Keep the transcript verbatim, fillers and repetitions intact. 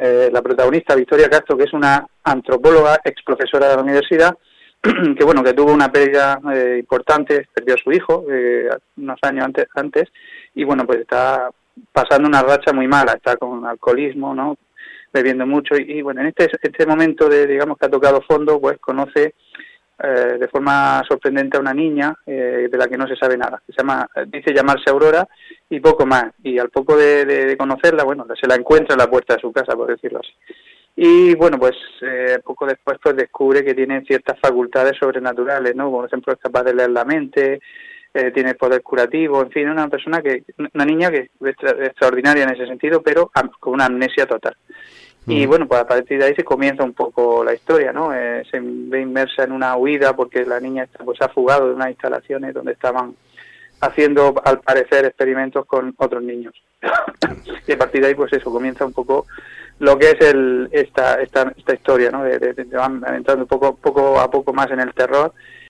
eh, la protagonista, Victoria Castro, que es una antropóloga, ex profesora de la universidad, que bueno, que tuvo una pérdida eh, importante, perdió a su hijo eh, unos años antes, antes, y bueno, pues está pasando una racha muy mala, está con alcoholismo, ¿no?, bebiendo mucho, y, y bueno, en este este momento de, digamos, que ha tocado fondo, pues conoce eh, de forma sorprendente a una niña eh, de la que no se sabe nada, que se llama, dice llamarse Aurora, y poco más, y al poco de, de, de conocerla, bueno, se la encuentra en la puerta de su casa, por decirlo así. Y bueno, pues eh, poco después pues descubre que tiene ciertas facultades sobrenaturales, ¿no? Por ejemplo, es capaz de leer la mente, eh, tiene poder curativo, en fin, una persona que, una niña que es extra, extraordinaria en ese sentido, pero am, con una amnesia total. Mm. Y bueno, pues a partir de ahí se comienza un poco la historia, ¿no? Eh, se ve inmersa en una huida porque la niña está, pues, ha fugado de unas instalaciones donde estaban haciendo, al parecer, experimentos con otros niños. Y a partir de ahí, pues eso, comienza un poco lo que es el esta esta esta historia, ¿no? De, de, de van entrando un poco poco a poco más en el terror,